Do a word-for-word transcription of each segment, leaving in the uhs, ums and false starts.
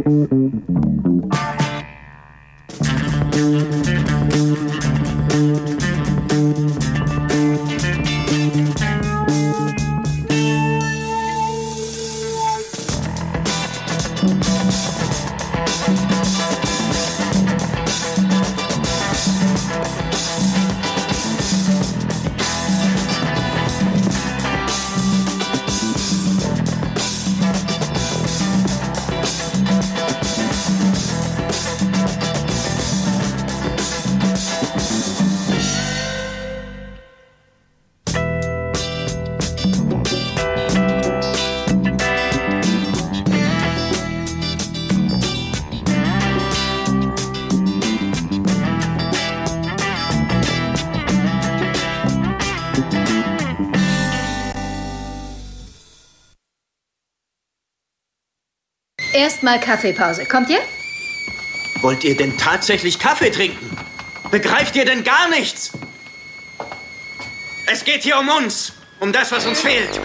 Erstmal Kaffeepause. Kommt ihr? Wollt ihr denn tatsächlich Kaffee trinken? Begreift ihr denn gar nichts? Es geht hier um uns. Um das, was uns fehlt.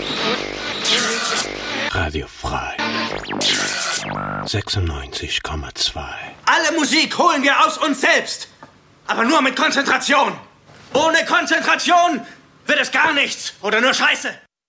Radio frei. sechsundneunzig Komma zwei. Alle Musik holen wir aus uns selbst. Aber nur mit Konzentration. Ohne Konzentration wird es gar nichts. Oder nur Scheiße.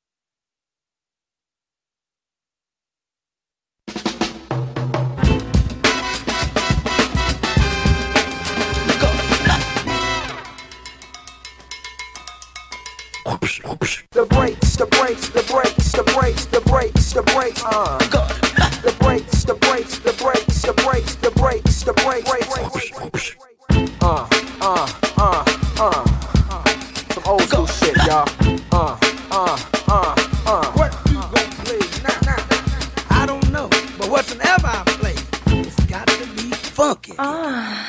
The brakes, the brakes, the brakes, the brakes, the brakes, the brakes, uh. The brakes, the brakes, the brakes, the brakes, the brakes, the brakes, uh, uh, uh, uh. Some old school shit, y'all. Uh, uh, uh, uh. What you gon' play now, now, now? I don't know, but whatever I play, it's got to be funky. Ah.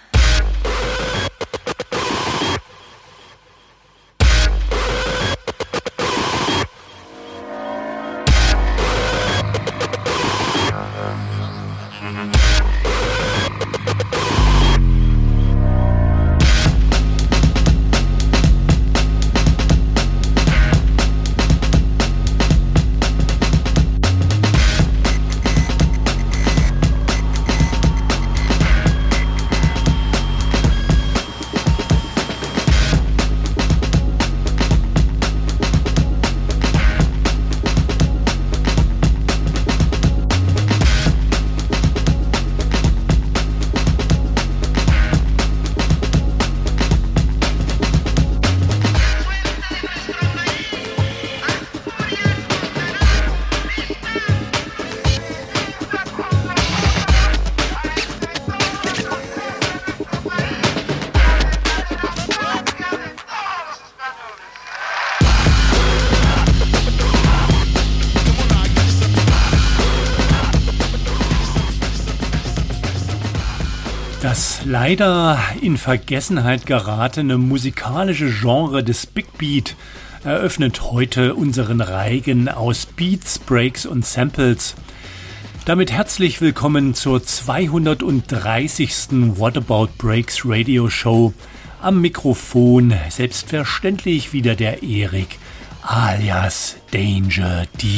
Das leider in Vergessenheit geratene musikalische Genre des Big Beat eröffnet heute unseren Reigen aus Beats, Breaks und Samples. Damit herzlich willkommen zur zweihundertdreißigsten What About Breaks Radio Show. Am Mikrofon selbstverständlich wieder der Erik alias Danger D.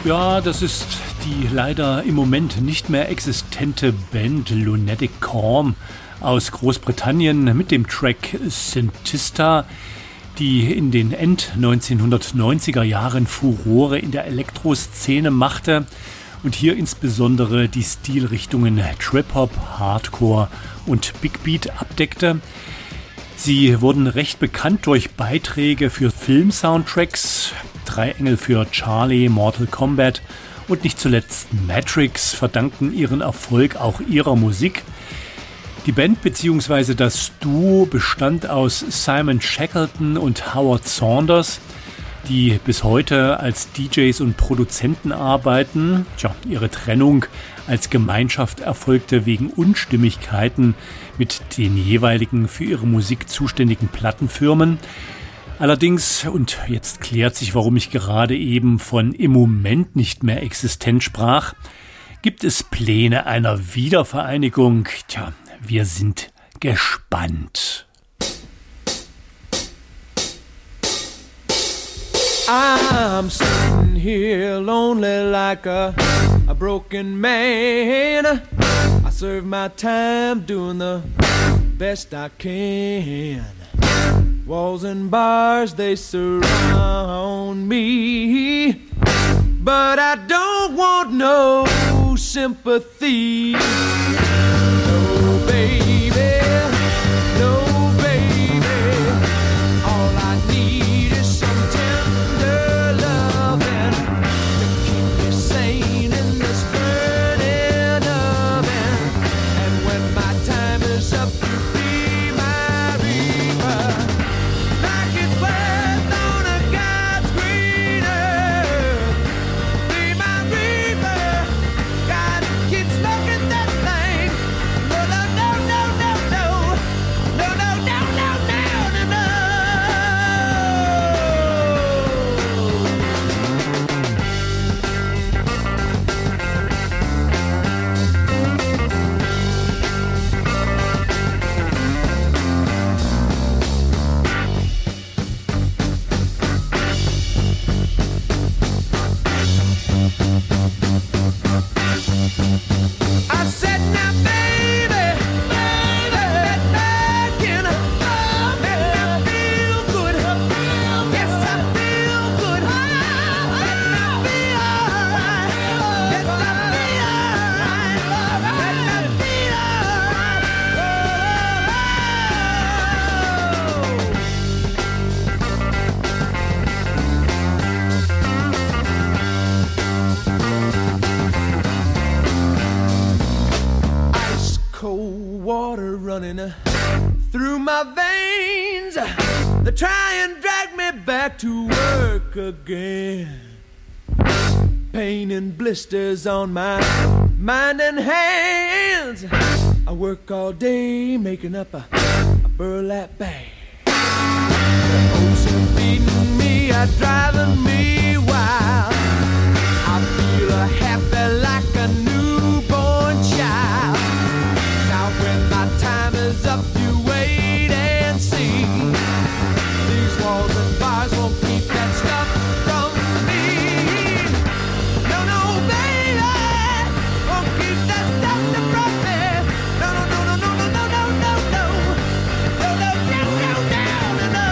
Ja, das ist die leider im Moment nicht mehr existente Band Lunatic Calm aus Großbritannien mit dem Track Scintista, die in den End neunzehnhundertneunziger Jahren Furore in der Elektroszene machte und hier insbesondere die Stilrichtungen Trip-Hop, Hardcore und Big Beat abdeckte. Sie wurden recht bekannt durch Beiträge für Film-Soundtracks, Drei Engel für Charlie, Mortal Kombat und nicht zuletzt Matrix verdanken ihren Erfolg auch ihrer Musik. Die Band bzw. das Duo bestand aus Simon Shackleton und Howard Saunders, die bis heute als D Js und Produzenten arbeiten. Tja, ihre Trennung als Gemeinschaft erfolgte wegen Unstimmigkeiten mit den jeweiligen für ihre Musik zuständigen Plattenfirmen. Allerdings, und jetzt klärt sich, warum ich gerade eben von im Moment nicht mehr existent sprach, gibt es Pläne einer Wiedervereinigung. Tja, wir sind gespannt. I'm sitting here lonely like a, a broken man. I serve my time doing the best I can. Walls and bars, they surround me, but I don't want no sympathy. No, baby, no, baby. All I need is some tender loving to keep me sane in this burning oven. And when my time is up, you be my reaper. Like it's worth on a God's green earth. Be my reaper. God keep smoking that thing. No, no, no, no, no, no. No, no, no, no, no, no, no. I said now, baby, baby, back in love, and I feel good. Yes, I feel good. And I feel alright. Yes, I feel alright. And I feel Ice cold water running uh, through my veins. They try and drag me back to work again. Pain and blisters on my mind and hands. I work all day making up a, a burlap bag. The ocean feeding me, are driving me wild. I feel a happy like a newborn child. Now when my time is up, you wait and see. These walls and bars won't keep that stuff from me. No, no, baby, won't keep that stuff from me. No, no, no, no, no, no, no, no, no, no. No, no, no, no, no, no, no.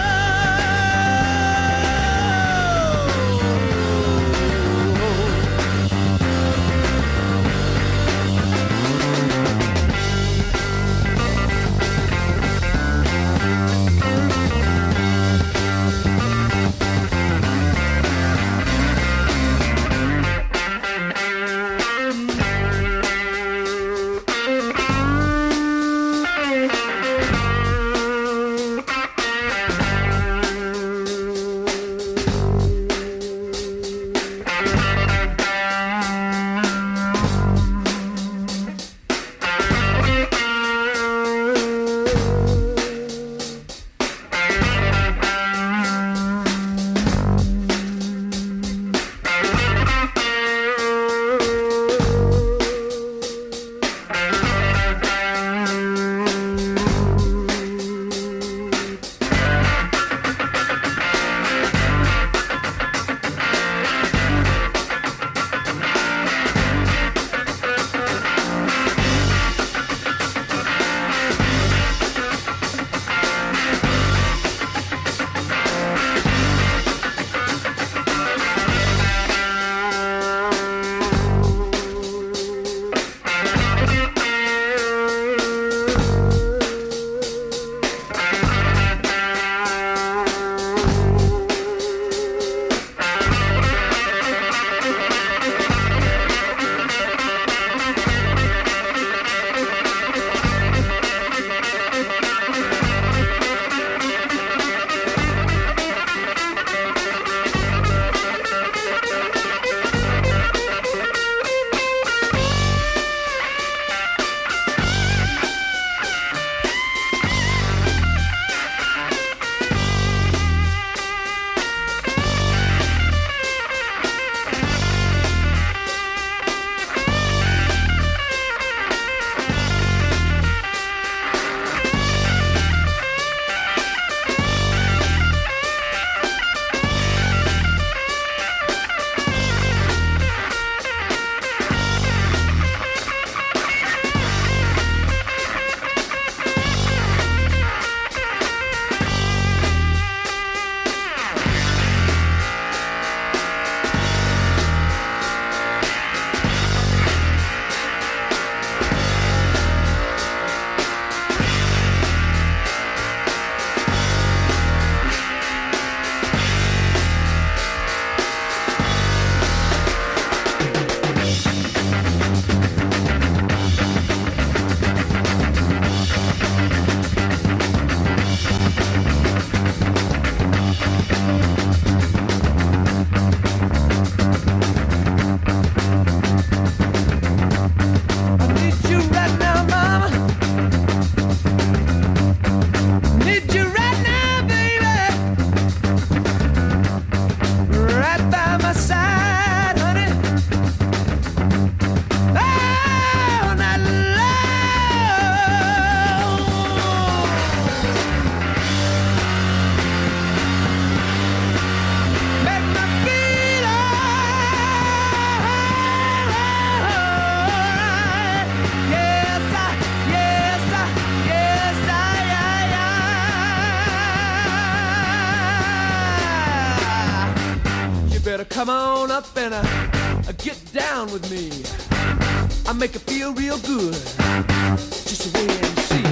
better come on up and uh, uh, get down with me. I make it feel real good. Just wait and see.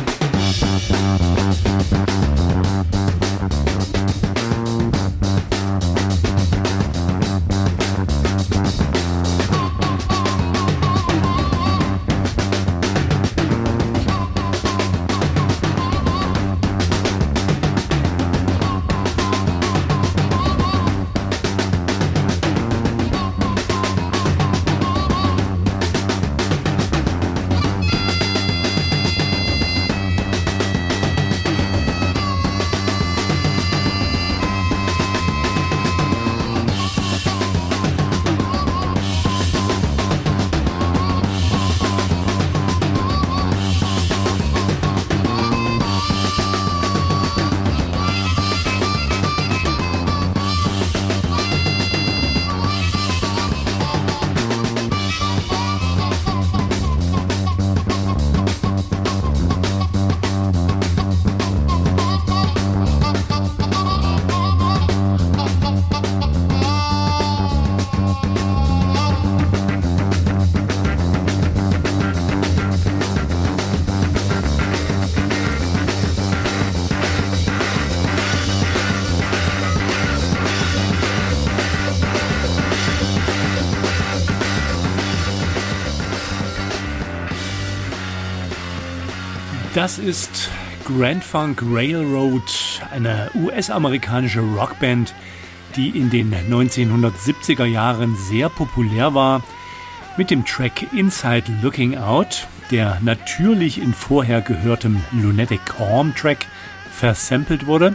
Das ist Grand Funk Railroad, eine U S-amerikanische Rockband, die in den neunzehnhundertsiebziger Jahren sehr populär war, mit dem Track Inside Looking Out, der natürlich in vorher gehörtem Lunatic Calm Track versampelt wurde.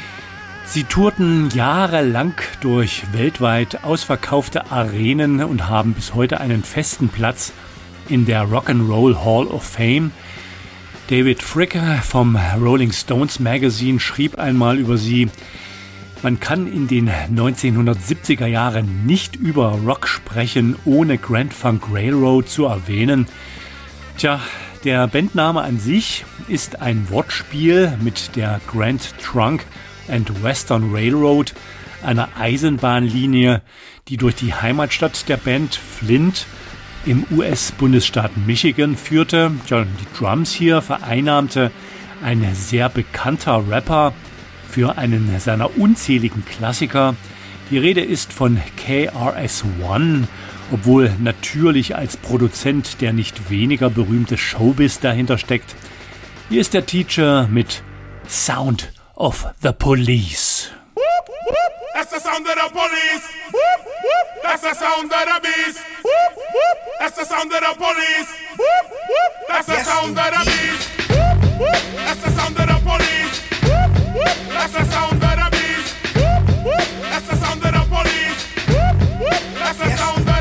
Sie tourten jahrelang durch weltweit ausverkaufte Arenen und haben bis heute einen festen Platz in der Rock'n'Roll Hall of Fame. David Fricke vom Rolling Stones Magazine schrieb einmal über sie: Man kann in den neunzehnhundertsiebziger Jahren nicht über Rock sprechen, ohne Grand Funk Railroad zu erwähnen. Tja, der Bandname an sich ist ein Wortspiel mit der Grand Trunk and Western Railroad, einer Eisenbahnlinie, die durch die Heimatstadt der Band, Flint, im U S-Bundesstaat Michigan führte. Ja, die Drums hier vereinnahmte ein sehr bekannter Rapper für einen seiner unzähligen Klassiker. Die Rede ist von K R S One, obwohl natürlich als Produzent der nicht weniger berühmte Showbiz dahinter steckt. Hier ist der Teacher mit Sound of the Police. That's the sound of the police. Whoop, whoop. That's the sound of the beast. Whoop, whoop. That's the sound of the police. Whoop, whoop. That's the sound of the beast. Whoop, whoop. That's the sound of the police. Whoop, whoop. That's the sound of the beast. Whoop, whoop. That's the sound of the police. Whoop, whoop. That's the sound of the beast.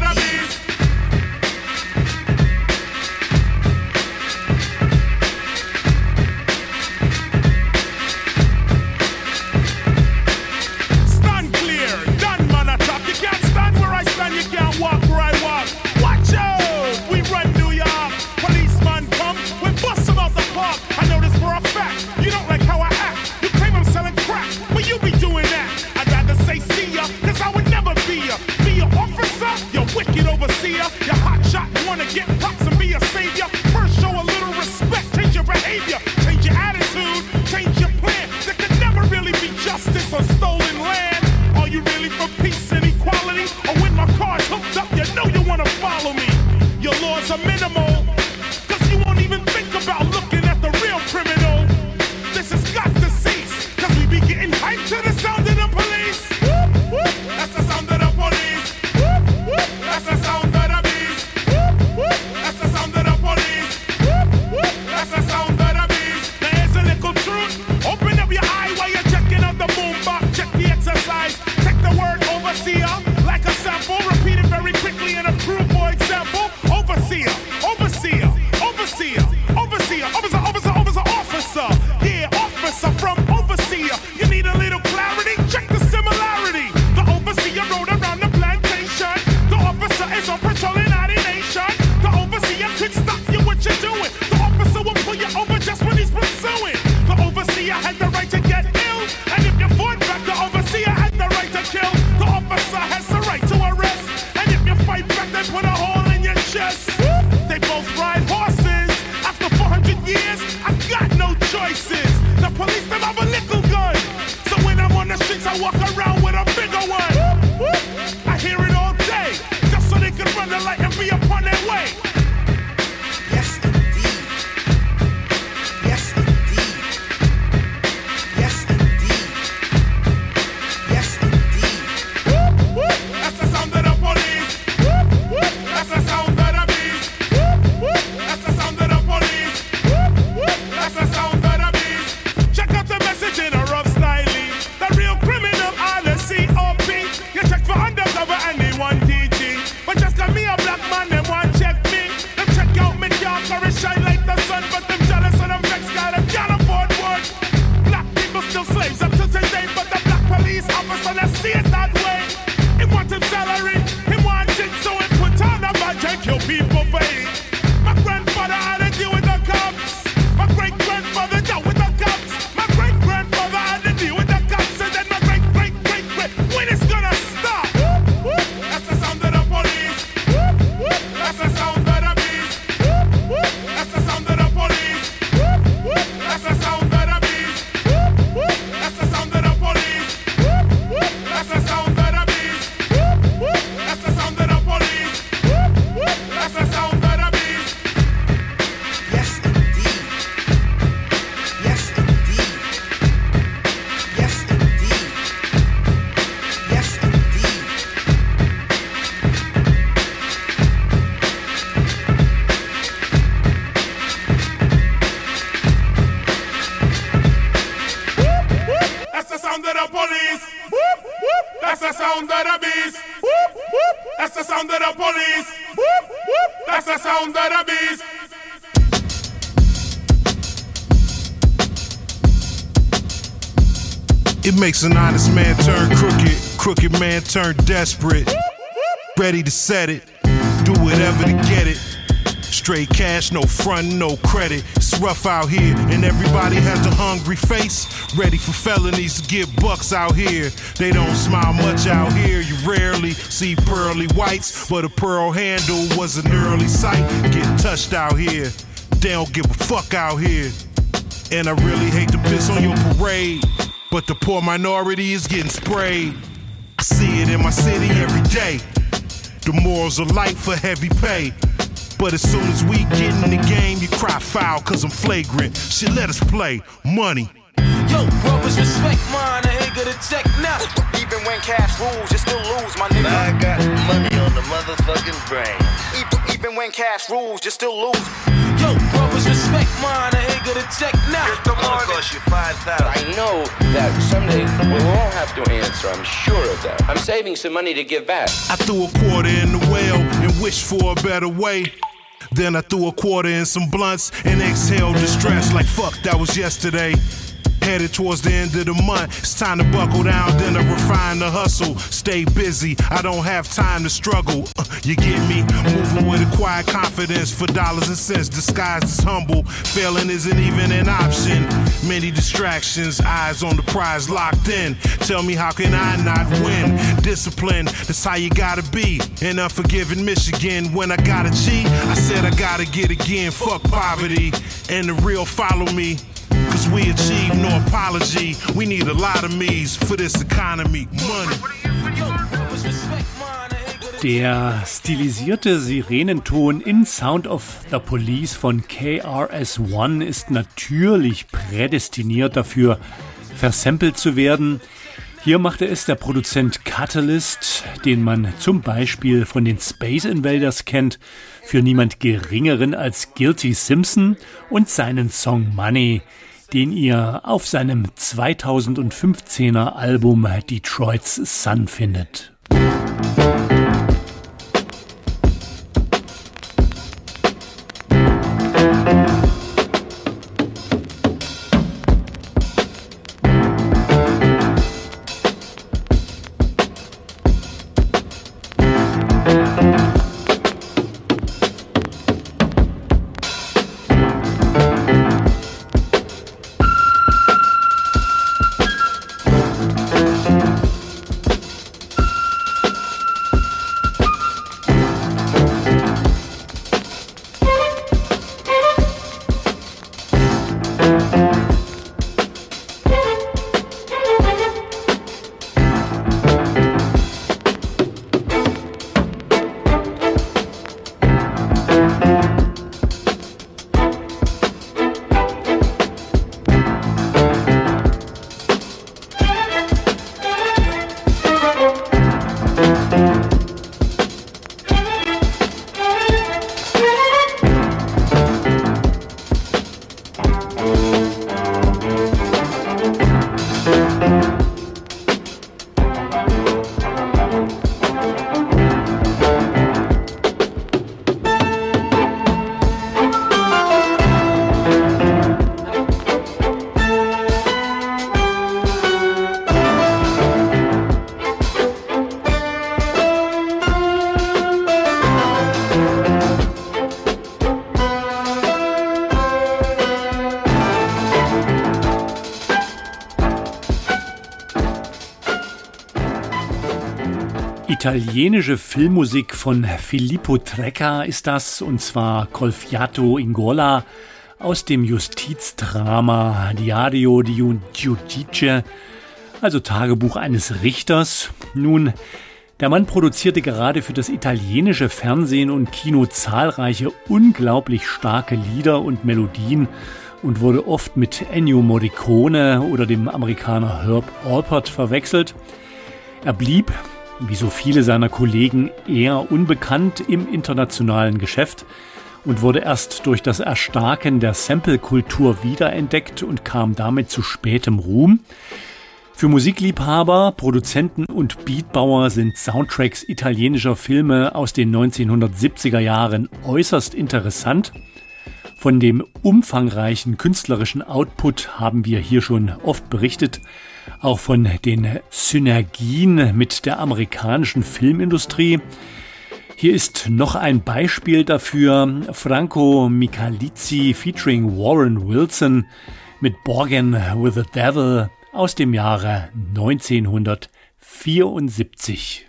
You can't walk where I walk. Watch out! We run New York. Policeman come, we bust him out the park. I know this for a fact. You don't like how I act. You claim I'm selling crack, but you be doing that. I'd rather say see ya, cause I would never be ya. Be your officer, you wicked overseer. You hot shot, wanna get pops and be a savior. First show a little respect, change your behavior. Change your attitude, change your plan. There could never really be justice on stolen land. Are you really for peace and equality? Or when my car's hooked up, you know you wanna follow me. Your laws are minimal, cause you won't even think about looking at the real criminal. This has got to cease, cause we be getting hyped to the sound of the police. Whoop, whoop. That's the sound of the police. Whoop, whoop. That's the sound of the beast. Whoop, whoop. I walk around with a bigger one. I hear it all day, just so they can run the light and be upon their way. Yes, indeed. Yes, indeed. Yes, indeed. Yes, indeed. That's the sound of the police. That's the sound of the beast. That's the sound of the police. That's the sound of the beast. Check out the message in a rough style. The real criminal are the C O P. You check for undercover and they want D G. But just cause me a black man, they want check me. Them check out me dark or it shine like the sun. But them jealous of them vex guy, them can't afford one. Black people still slaves up to today. But the black police officer, they see it that way. He want him salary, he want it, so he put on a badge and kill people for it. My grandfather had to deal with the cops. My great grandfather dealt with the cops. My great grandfather had to deal with the cops. And then my great great great great. When it's gonna stop? That's the sound of the police. That's the sound of the beast. That's the sound of the police. That's the sound of the beast. That's the sound of the police. That's the sound of the beast. That's the sound of the police. That's the sound of the beast. Yes, indeed. Yes, indeed. Yes, indeed. Yes, indeed. That's the sound of the police. That's the sound of the beast. That's the sound of the police. That's the sound of the beast. It makes an honest man turn crooked, crooked man turn desperate. Ready to set it, do whatever to get it. Straight cash, no front, no credit. It's rough out here, and everybody has a hungry face. Ready for felonies to get bucks out here. They don't smile much out here. You rarely see pearly whites, but a pearl handle was an early sight. Get touched out here. They don't give a fuck out here. And I really hate to piss on your parade, but the poor minority is getting sprayed. I see it in my city every day. The morals are light for heavy pay. But as soon as we get in the game, you cry foul cause I'm flagrant. Shit, let us play. Money. Yo, brothers, respect mine, I ain't gonna check now. Even when cash rules, you still lose, my nigga. I got money on the motherfucking brain. Even, even when cash rules, you still lose. Yo, brothers, respect mine, I ain't gonna check now. It's the one cost you five thousand. I know that someday we will have to answer, I'm sure of that. I'm saving some money to give back. I threw a quarter in the well and wished for a better way. Then I threw a quarter in some blunts and exhaled distress like fuck, that was yesterday. Headed towards the end of the month, it's time to buckle down, then I refine the hustle. Stay busy, I don't have time to struggle. Uh, you get me? Moving with a quiet confidence for dollars and cents, disguised as humble. Failing isn't even an option. Many distractions, eyes on the prize locked in. Tell me, how can I not win? Discipline, that's how you gotta be. In unforgiving Michigan, when I got a G, I said I gotta get again. Fuck poverty, and the real follow me. Cause we achieve no apology. We need a lot of me's for this economy. Money. Der stilisierte Sirenenton in Sound of the Police von K R S One ist natürlich prädestiniert dafür, versampelt zu werden. Hier machte es der Produzent Catalyst, den man zum Beispiel von den Space Invaders kennt, für niemand Geringeren als Guilty Simpson und seinen Song Money, den ihr auf seinem zweitausendfünfzehner Album Detroit's Sun findet. Italienische Filmmusik von Filippo Trecca ist das, und zwar Col fiato in gola aus dem Justizdrama Diario di un Giudice, also Tagebuch eines Richters. Nun, der Mann produzierte gerade für das italienische Fernsehen und Kino zahlreiche unglaublich starke Lieder und Melodien und wurde oft mit Ennio Morricone oder dem Amerikaner Herb Alpert verwechselt. Er blieb, wie so viele seiner Kollegen, eher unbekannt im internationalen Geschäft und wurde erst durch das Erstarken der Sample-Kultur wiederentdeckt und kam damit zu spätem Ruhm. Für Musikliebhaber, Produzenten und Beatbauer sind Soundtracks italienischer Filme aus den neunzehnhundertsiebziger Jahren äußerst interessant. Von dem umfangreichen künstlerischen Output haben wir hier schon oft berichtet, auch von den Synergien mit der amerikanischen Filmindustrie. Hier ist noch ein Beispiel dafür: Franco Michalizzi featuring Warren Wilson mit Bargain with the Devil aus dem Jahre neunzehnhundertvierundsiebzig.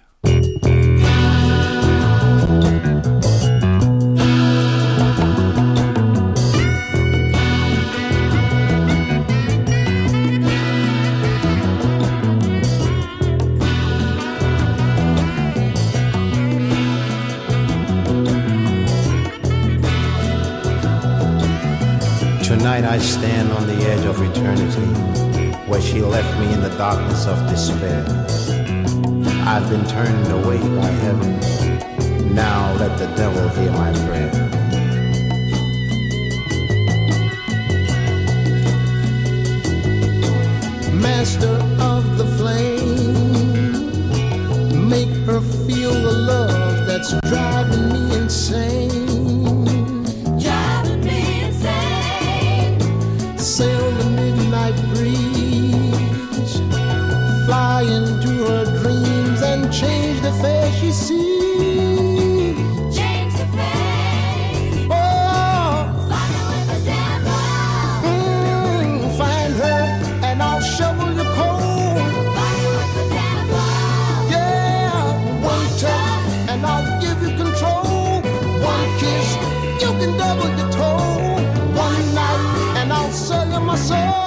Tonight I stand on the edge of eternity, where she left me in the darkness of despair. I've been turned away by heaven, now let the devil hear my prayer. Master of the flame, make her feel the love that's driving me insane. Sail the midnight breeze, fly into her dreams and change the face she sees. Change the face. Oh, find her with the devil. Mm, find her and I'll shovel your coal. Find her with the devil. Yeah, one touch and I'll give you control. One kiss, you can double your toll. One night and I'll sell you my soul.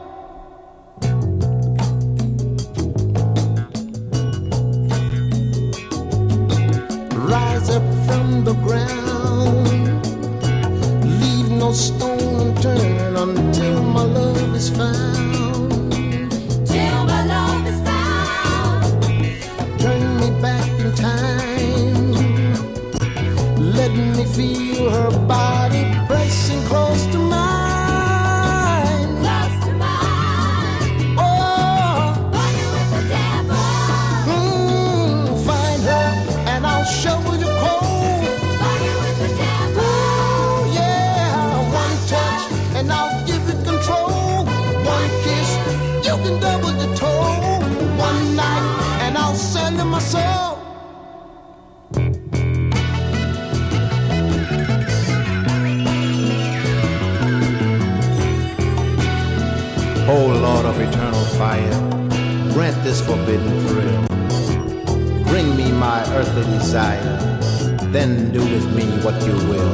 Rise up from the ground, leave no stone unturned until my love is found. Till my love is found. Turn me back in time, let me feel her body pressing close to mine. Shovel your coal. Fire with the devil. Ooh, yeah. One touch and I'll give you control. One kiss, you can double your toll. One night and I'll sell you my soul. Oh Lord of eternal fire, grant this forbidden thrill. Bring me my earthly desire, then do with me what you will.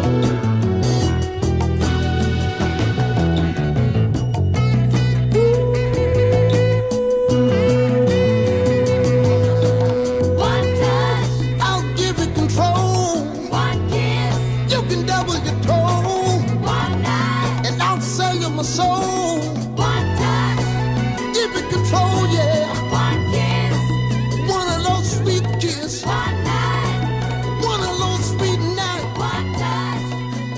One touch, I'll give you control. One kiss, you can double your toll. One night, and I'll sell you my soul. One touch, give you control, yeah. One kiss, one of those sweet kiss. One night, one of those sweet nights. One touch,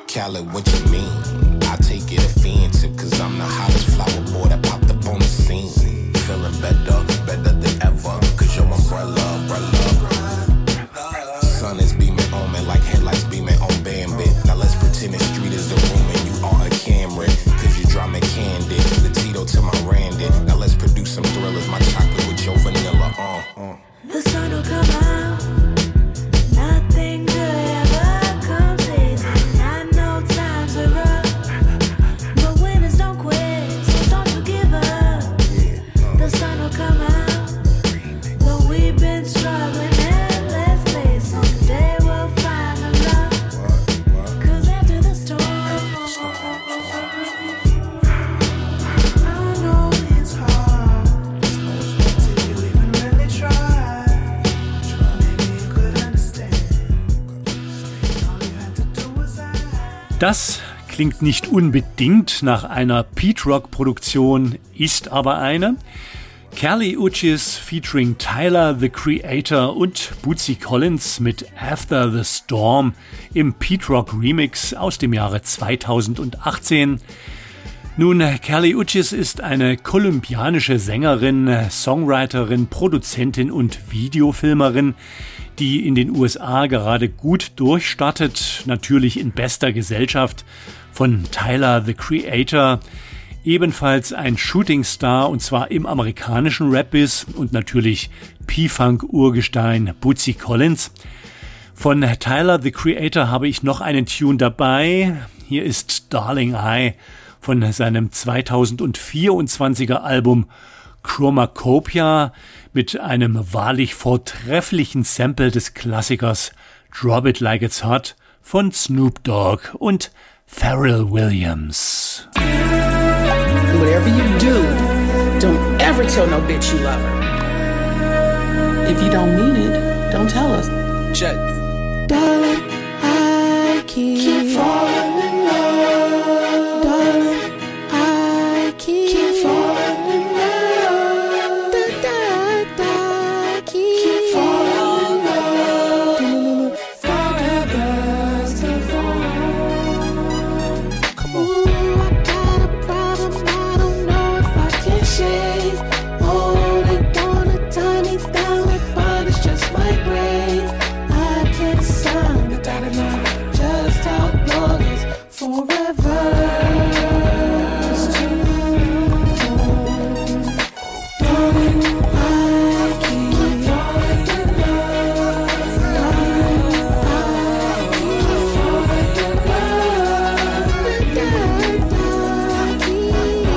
Khaled, what you mean? I take it offensive, cause I'm the hottest flower boy that popped up on the scene. Feeling better, better than ever, cause your umbrella, umbrella. Sun is beaming on me like headlights beaming on Bambit. Now let's pretend the street is the room and you are a Cameron, cause you draw me candid. The Tito to my Randy. Now let's produce some thrillers, my chocolate with your vanilla. Uh, uh. The sun will come out. Nothing good ever comes easy. I know times are rough, but winners don't quit, so don't you give up. The sun will come out. Though we've been struggling endlessly, someday we'll find the love. Cause after the storm, I know it's hard till you even really try. Das klingt nicht unbedingt nach einer Pete-Rock-Produktion, ist aber eine. Kali Uchis featuring Tyler, the Creator und Bootsy Collins mit After the Storm im Pete-Rock-Remix aus dem Jahre zweitausendachtzehn. Nun, Kali Uchis ist eine kolumbianische Sängerin, Songwriterin, Produzentin und Videofilmerin, die in den U S A gerade gut durchstartet, natürlich in bester Gesellschaft von Tyler, the Creator, ebenfalls ein Shootingstar und zwar im amerikanischen Rap-Biz und natürlich P-Funk-Urgestein Bootsy Collins. Von Tyler, the Creator habe ich noch einen Tune dabei. Hier ist Darling I von seinem zweitausendvierundzwanziger Album Chromacopia mit einem wahrlich vortrefflichen Sample des Klassikers Drop It Like It's Hot von Snoop Dogg und Pharrell Williams. Whatever you do, don't ever tell no bitch you love her. If you don't mean it, don't tell us. Check. Darling, I keep, keep falling in love. Darling, I keep, keep falling in love. Da, da, da, keep, keep falling in love. Forever still on. Come on. Ooh, I got a problem, I don't know if I can shake. Oh, they gonna tie me down like bondage, just my brain. I can't sound it, I don't know just how long is forever. It's too long. Darling, I keep falling in love. Darling, I keep falling in love. Da, da, da, keep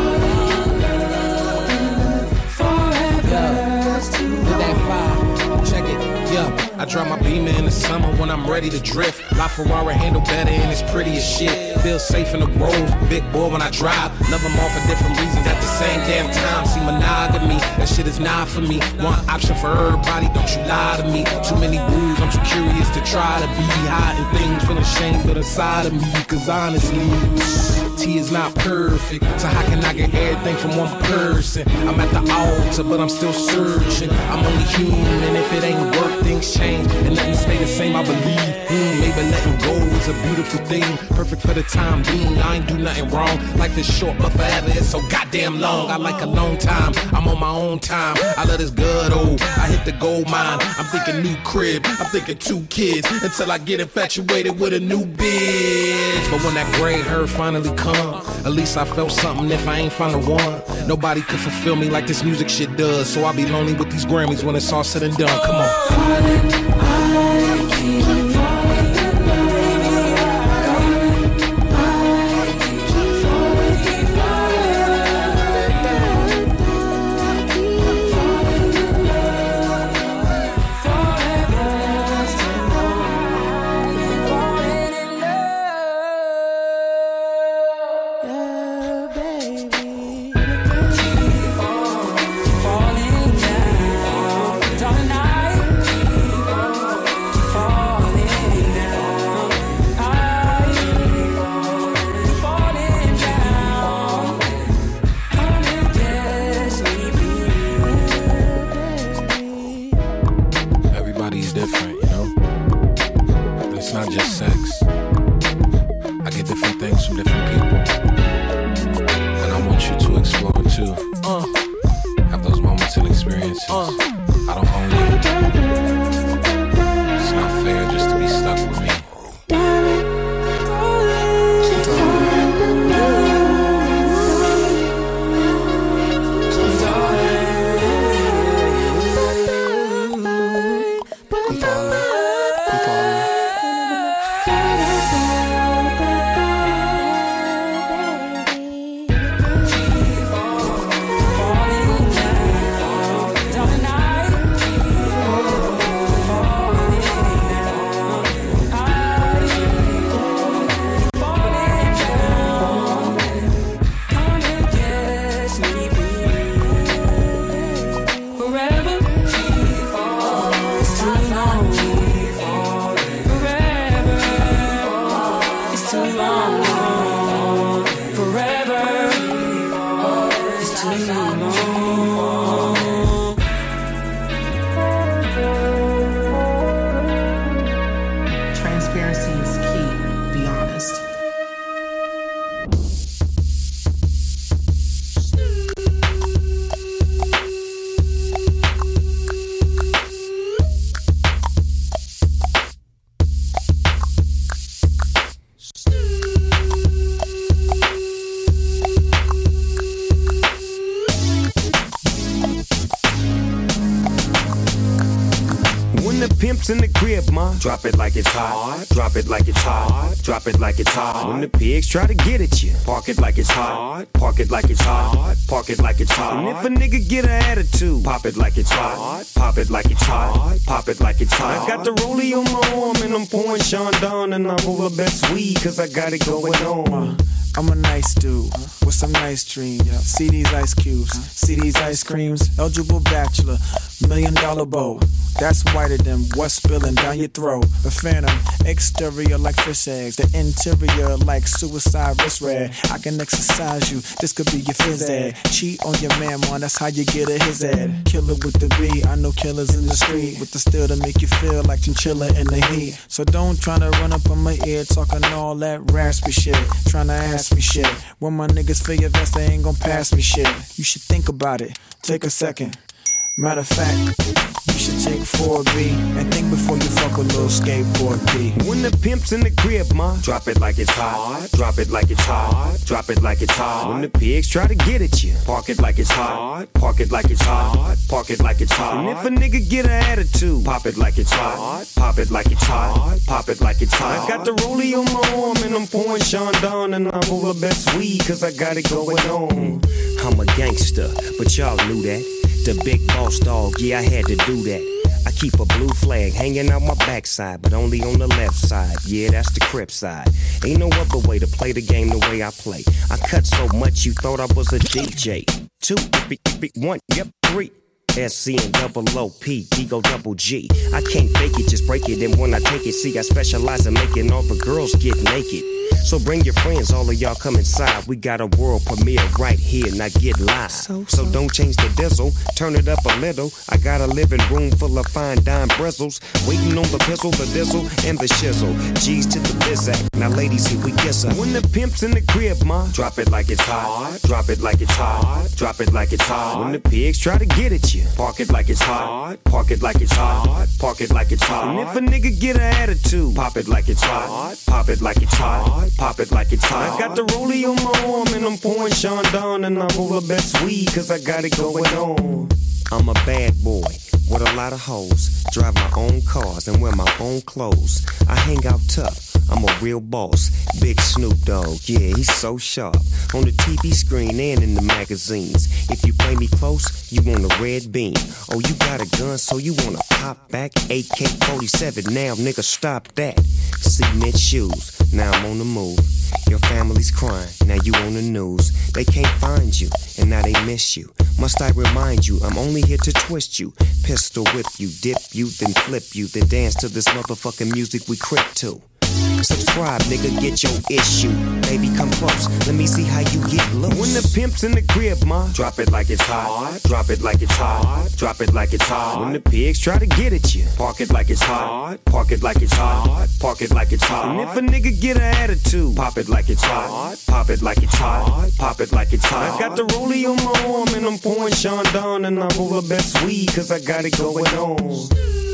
forever. It's too Hit that five, check it, yeah. I drive my Beamer in the summer when I'm ready to drift. LaFerrari handle better and it's pretty as shit. Feel safe in the road, big boy when I drive. Love them all for different reasons at the same damn time. See monogamy, that shit is not for me. One option for everybody, don't you lie to me. Too many rules, I'm too curious to try to be hiding things, feeling shame but inside of me. Cause honestly, T is not perfect, so how can I get everything from one person? I'm at the altar, but I'm still searching. I'm only human, if it ain't work, things change. And nothing stay the same, I believe. Mm, maybe letting go is a beautiful thing. Perfect for the time being, I ain't do nothing wrong. Life is short, but forever is so goddamn long. I like a long time, I'm on my own time. I let this good old, I hit the gold mine. I'm thinking new crib, I'm thinking two kids. Until I get infatuated with a new bitch. But when that gray hair finally come, at least I felt something if I ain't found the one. Nobody could fulfill me like this music shit does. So I'll be lonely with these Grammys when it's all said and done. Come on. Darling, I keep falling in love. Darling, I keep falling in love. Da, da, da, keep falling in love. Forever still on. Falling in love. Yeah, baby. Keep falling down. Darling, I some different people. And I want you to explore too. Uh. Have those moments and experiences. Uh. I don't own you. It's not fair just to be stuck with me. Transparency is key, be honest. In the crib, ma. Drop it like it's hot. Drop it like it's hot. Drop it like it's hot. When the pigs try to get at you, park it like it's hot. Park it like it's hot. Park it like it's hot. And if a nigga get an attitude, pop it like it's hot. Pop it like it's hot. Pop it like it's hot. I got the rollie on my arm and I'm pouring Sean Don and I roll the best weed cause I got it going on. I'm a nice dude with some nice dreams. See these ice cubes, see these ice creams. Eligible bachelor, million dollar bow. That's whiter than what's spilling down your throat. The phantom, exterior like fish eggs, the interior like suicide wrist red. I can exercise you, this could be your phys ed. Cheat on your man, man, that's how you get a his ed. Killer with the B, I know killers in the street with the steel to make you feel like chinchilla in the heat. So don't try to run up on my ear talking all that raspy shit, trying to ask me shit. When my niggas feel your vest, they ain't gon' pass me shit. You should think about it, take a second. Matter of fact, you should take four B and think before you fuck a little skateboard B. When the pimp's in the crib, ma, drop it like it's hot. Drop it like it's hot. Drop it like it's hot. When the pigs try to get at you, park it like it's hot. Park it like it's hot. Park it like it's hot. And if a nigga get an attitude, pop it like it's hot. Pop it like it's hot. Pop it like it's hot. I got the rollie on my arm and I'm pouring Sean Don and I roll the best weed cause I got it going on. I'm a gangster, but y'all knew that. The big boss dog, yeah, I had to do that. I keep a blue flag hanging out my backside, but only on the left side. Yeah, that's the Crip side. Ain't no other way to play the game the way I play. I cut so much you thought I was a D J. Two, one, yep, three. S C and double O P, D go double G. I can't fake it, just break it. And when I take it, see, I specialize in making all the girls get naked. So bring your friends, all of y'all come inside. We got a world premiere right here, now get live. So, so. so don't change the diesel, turn it up a little. I got a living room full of fine dime bristles. Waiting on the pistol, the diesel, and the shizzle. G's to the bizac, now ladies, here we kiss her. When the pimp's in the crib, ma, drop it like it's hot. Drop it like it's hot. Drop it like it's hot. When the pigs try to get at you, park it like it's hot. Park it like it's hot. Park it like it's hot. And if a nigga get an attitude, pop it like it's hot. Pop it like it's hot. Pop it like it's hot. I got the rollie on my arm and I'm pouring Sean Don and I roll the best weed cause I got it going on. I'm a bad boy with a lot of hoes. Drive my own cars and wear my own clothes. I hang out tough. I'm a real boss. Big Snoop Dogg, yeah, he's so sharp. On the T V screen and in the magazines. If you play me close, you want a red beam. Oh, you got a gun, so you wanna pop back? A K forty-seven, now nigga, stop that. Cement shoes, now I'm on the move. Your family's crying, now you on the news. They can't find you, and now they miss you. Must I remind you, I'm only here to twist you. Pistol whip you, dip you, then flip you. Then dance to this motherfucking music we crip to. Subscribe, nigga, get your issue. Baby, come close, let me see how you get loose. When the pimp's in the crib, ma, drop it like it's hot. Drop it like it's hot. Drop it like it's hot. When the pigs try to get at you, park it like it's hot. Park it like it's hot. Park it like it's hot. And if a nigga get an attitude, pop it like it's hot. Pop it like it's hot. Pop it like it's hot. I got the rollie on my arm and I'm pouring Sean down and I roll the best weed cause I got it going on.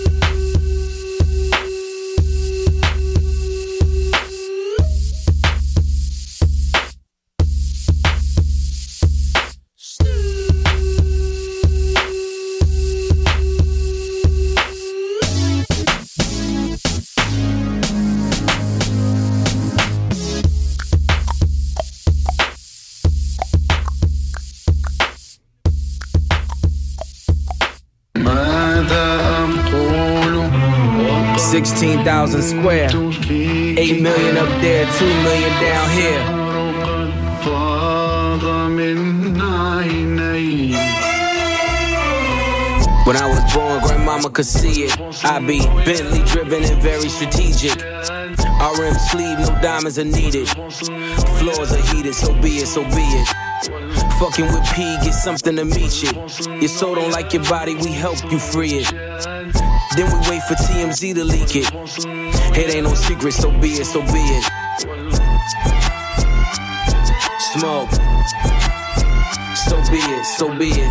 sixteen thousand square, eight million up there, two million down here. When I was born, grandmama could see it. I be Bentley driven and very strategic. R M sleeve, no diamonds are needed. Floors are heated, so be it, so be it. Fucking with P, get something to meet you. Your soul don't like your body, we help you free it. Then we wait for T M Z to leak it. It ain't no secret, so be it, so be it. Smoke. So be it, so be it.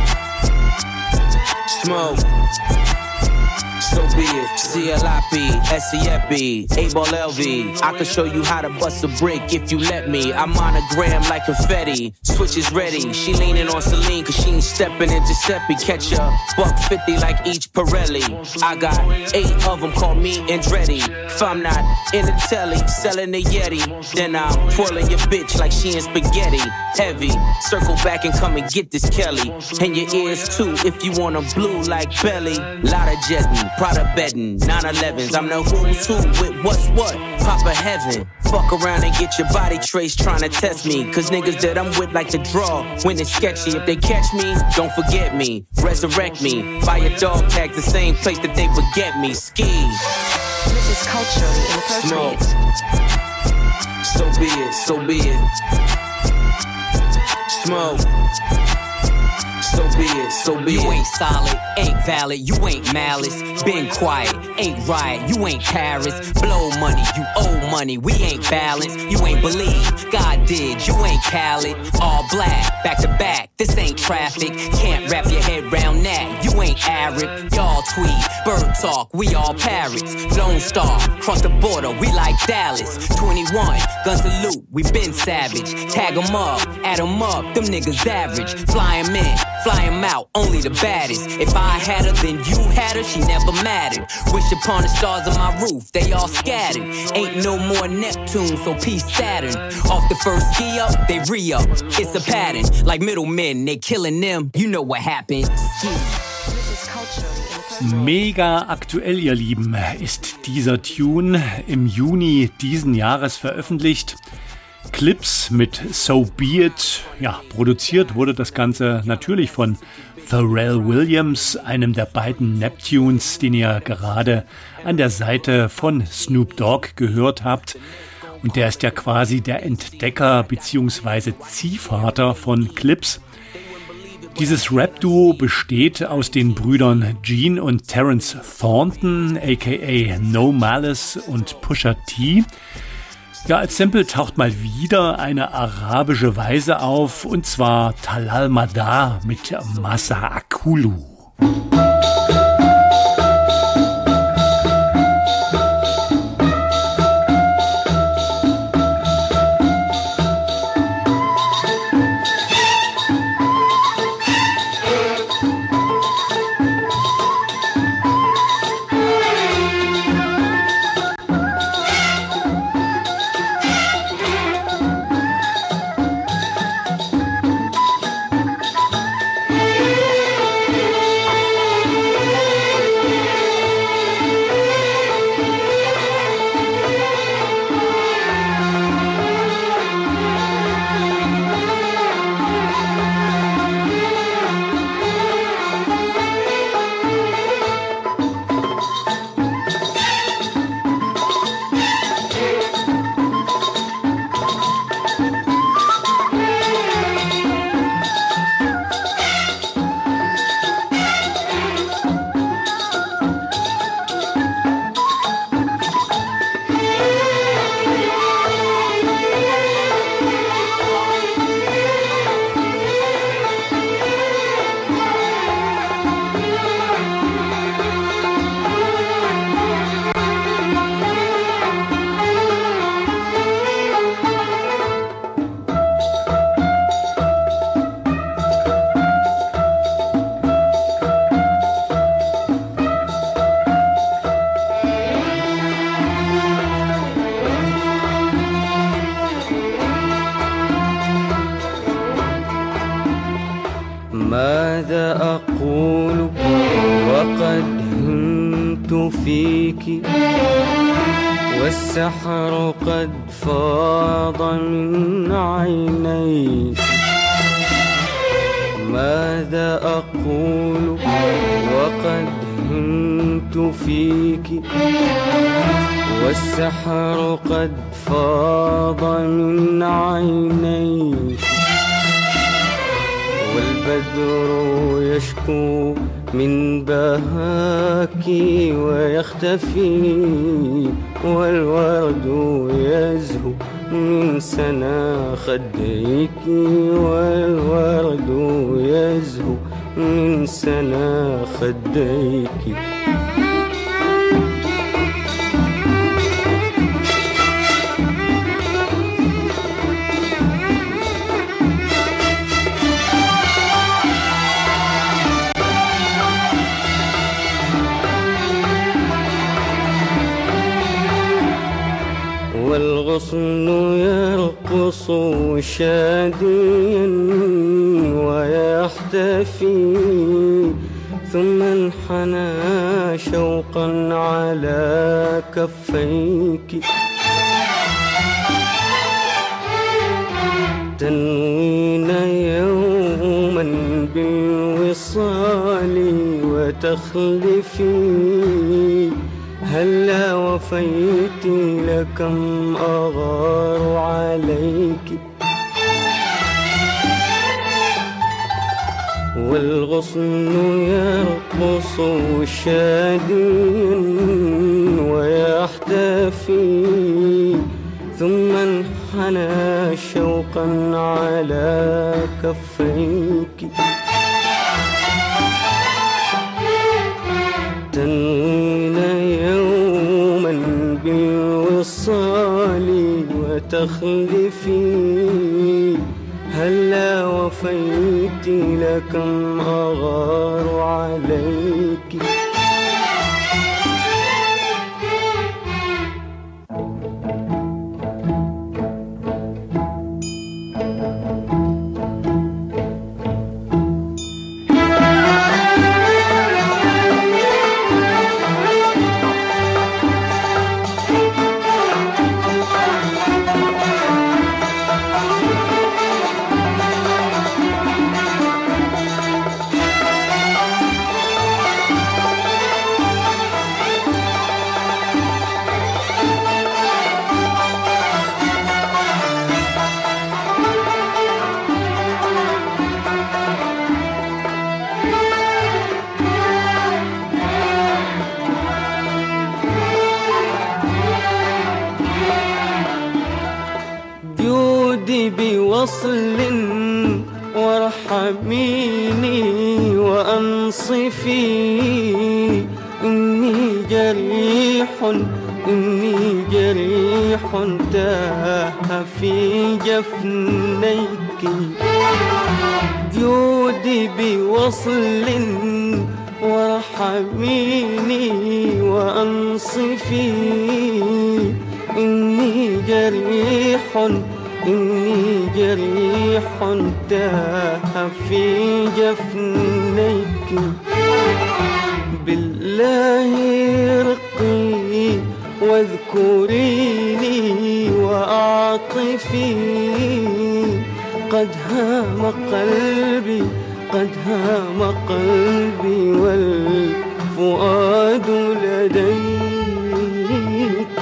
Smoke. So be it. C L I P, S E F B, A-Ball L V. I can show you how to bust a brick if you let me. I'm monogram like confetti. Switch is ready. She leaning on Celine cause she ain't stepping in Giuseppe. Catch a buck fifty like each Pirelli. I got eight of them, call me Andretti. If I'm not in the telly, selling the Yeti, then I'm twirling your bitch like she in spaghetti. Heavy, circle back and come and get this Kelly. And your ears too if you want 'em blue like Belly. Lot of jetting, Prada bedding, nine elevens. I'm the who's who with what's what. Papa heaven. Fuck around and get your body traced trying to test me. Cause niggas that I'm with like to draw when it's sketchy. If they catch me, don't forget me. Resurrect me. Buy a dog tag the same place that they forget me. Ski. This is culturally inappropriate. Smoke. So be it, so be it. Smoke. So be it, so be you it. You ain't solid, ain't valid, you ain't malice. Been quiet, ain't riot, you ain't Paris. Blow money, you owe money, we ain't balanced. You ain't believe, God did, you ain't Khaled. All black, back to back, this ain't traffic. Can't wrap your head round that, you ain't Arab. Y'all tweet, bird talk, we all parrots. Lone Star, cross the border, we like Dallas. twenty-one, guns salute, we been savage. Tag 'em up, add 'em up, them niggas average. Fly 'em in, fly 'em out, only the baddest. If I had her, then you had her, she never mattered. Wish upon the stars on my roof, they all scattered. Ain't no more Neptune, so peace Saturn. Off the first ski up, they re-up. It's a pattern, like middlemen, they killing them. You know what happened. Mega aktuell, ihr Lieben, ist dieser Tune im Juni diesen Jahres veröffentlicht. Clips mit So Be It. Ja, produziert wurde das Ganze natürlich von Pharrell Williams, einem der beiden Neptunes, den ihr gerade an der Seite von Snoop Dogg gehört habt. Und der ist ja quasi der Entdecker bzw. Ziehvater von Clips. Dieses Rap-Duo besteht aus den Brüdern Gene und Terrence Thornton, aka No Malice und Pusha T. Ja, als Sample taucht mal wieder eine arabische Weise auf, und zwar Talal Madar mit Masa Akulu. ماذا أقول وقد هنت فيك والسحر قد فاض من عينيك ماذا أقول وقد هنت فيك والسحر قد فاض من عينيك والبدر يشكو من بهاك ويختفي والورد يزهو من سنا خديك والورد يزهو من سنا خديك والغصن يرقص شاديا ويحتفي ثم انحنى شوقا على كفيك تنوين يوما بالوصال وتخلفي هلا وفيت لكم أغار عليك والغصن يرقص شاديا ويحتفي ثم انحنى شوقا على كفيك تنوين يوما بالوصال وتخلفي هلا وفيت لكم أغار عليك بوصل وارحميني وأنصفي إني جريح إني جريح تاه في جفنيك جودي بوصل وارحميني وأنصفي إني جريح إني جريح تاه في جفنيك بالله ارقي واذكريني وأعطفي قد هام قلبي قد هام قلبي والفؤاد لديك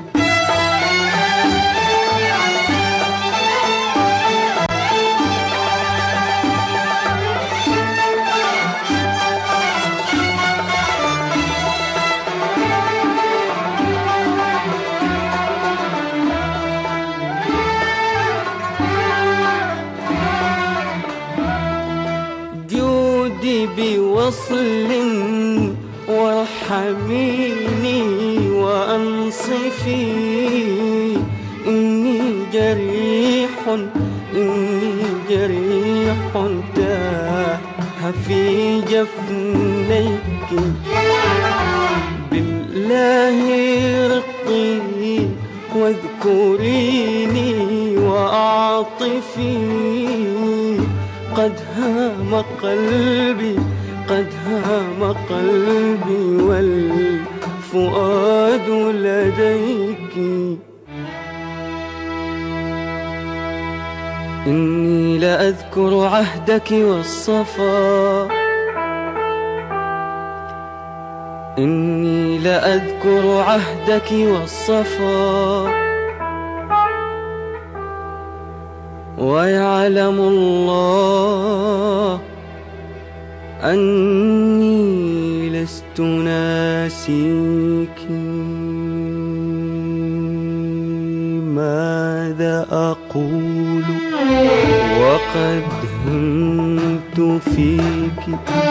بوصل وارحميني وأنصفي إني جريح إني جريح تاه في جفنيك بالله ارقي واذكريني وأعطفي قد هام قلبي قد هام قلبي والفؤاد لديك إني لأذكر عهدك والصفا إني لأذكر عهدك والصفا ويعلم الله أني لست ناسيك ماذا أقول وقد همت فيك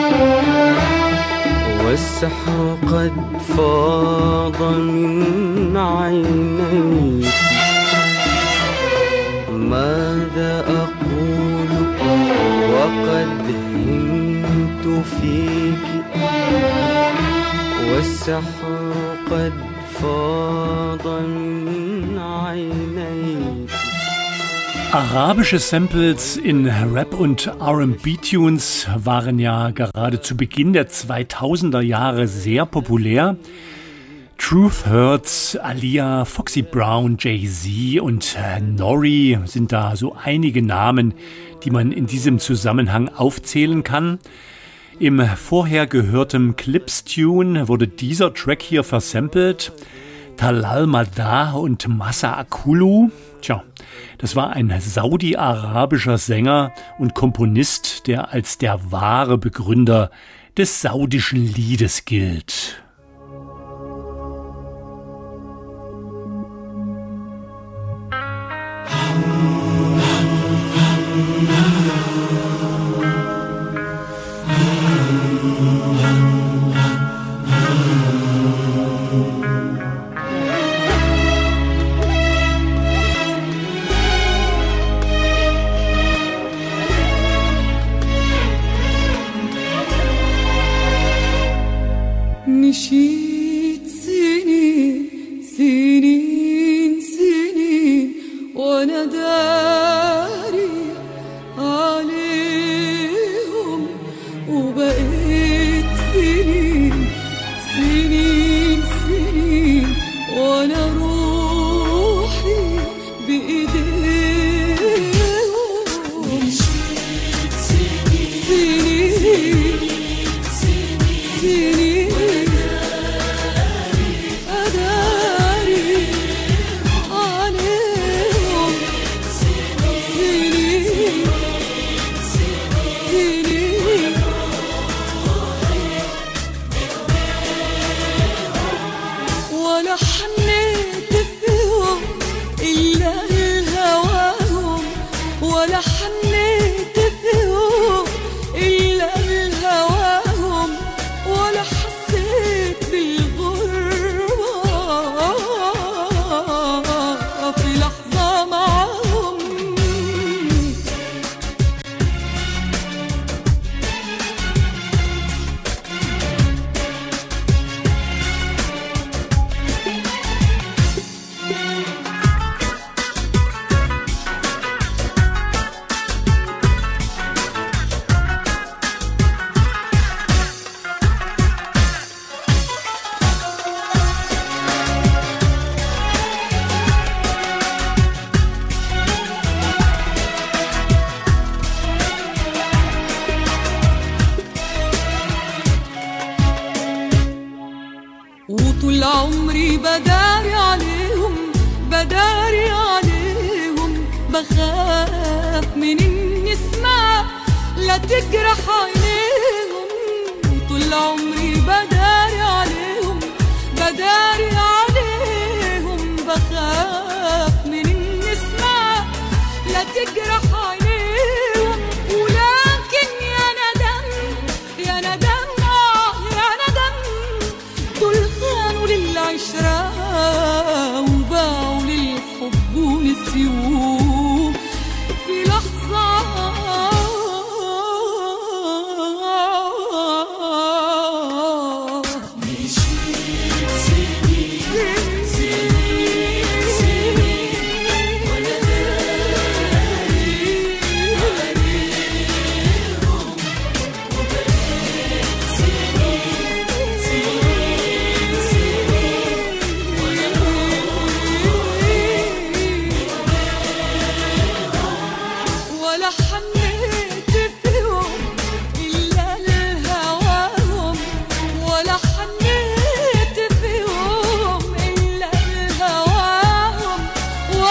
والسحر قد فاض من عينيك ماذا أقول وقد همت فيك والسحر قد فاض من عينيك. Arabische Samples in Rap- und R and B-Tunes waren ja gerade zu Beginn der zweitausender Jahre sehr populär. Truth Hurts, Aaliyah, Foxy Brown, Jay-Z und Nori sind da so einige Namen, die man in diesem Zusammenhang aufzählen kann. Im vorher gehörten Clips-Tune wurde dieser Track hier versampelt. Talal Madar und Massa Akulu. Tja, das war ein saudi-arabischer Sänger und Komponist, der als der wahre Begründer des saudischen Liedes gilt. مشيت سنين سنين سنين وانا داري عليهم وبقيت سنين سنين سنين وانا روحي بايديهم مشيت سنين سنين سنين وطول عمري بداري عليهم بداري عليهم بخاف من اني اسمع لا تجرح عينيهم وطول عمري بداري عليهم بداري عليهم بخاف من اني اسمع لا تجرح عينيهم ولكن يا ندم يا ندم آه يا ندم دول خانوا للعشرة وباعوا للحب ونسيوه في لحظة مشيت سنين سنين سنين وأنا داري عليهم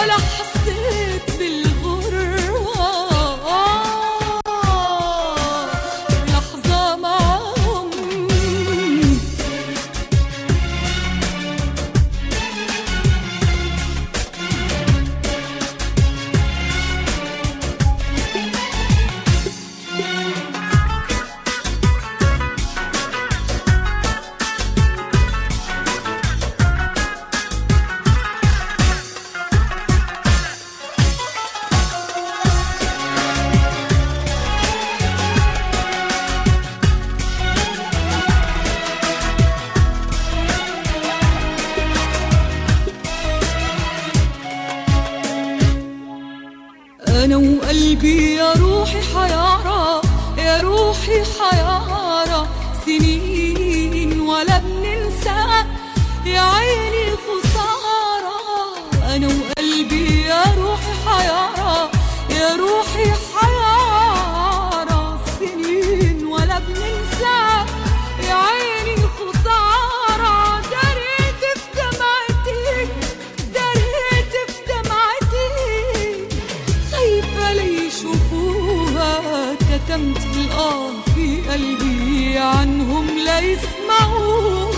ولا حسيت بالغربة لحظة معهم. أنا وقلبي يا روحي حيارى، يا روحي حيارى، سنين ولا بننسى، يا عيني خسارة. أنا وقلبي يا روحي حيارى، يا روحي حيارى، سنين ولا بننسى، يا عيني خسارة. دريت في دمعتي، دريت في دمعتي، خايفة ليشوفوها، كتمت الآه في قلبي عنهم ليسمعوها.